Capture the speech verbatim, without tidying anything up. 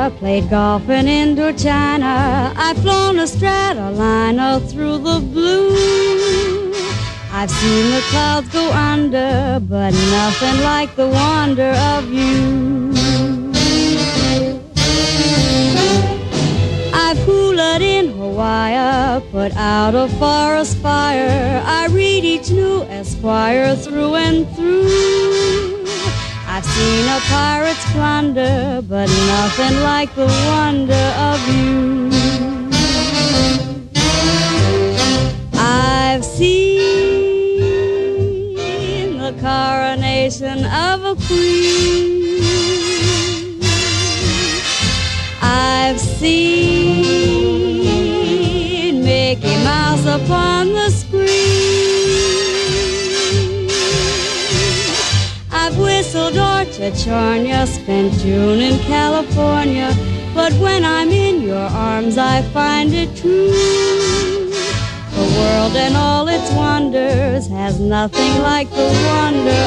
played golf in Indochina. I've flown a Stratoliner through the blue. I've seen the clouds go under, but nothing like the wonder of you. I've hoolered in Hawaii, put out a forest fire. I read each new Esquire through and through. I've seen a pirate's plunder, but nothing like the wonder of you. I've seen the coronation of a queen. I've seen Mickey Mouse upon the screen. I've whistled Orchard Chornia, spent June in California, but when I'm in your arms I find it true. The world and all its wonders has nothing like the wonder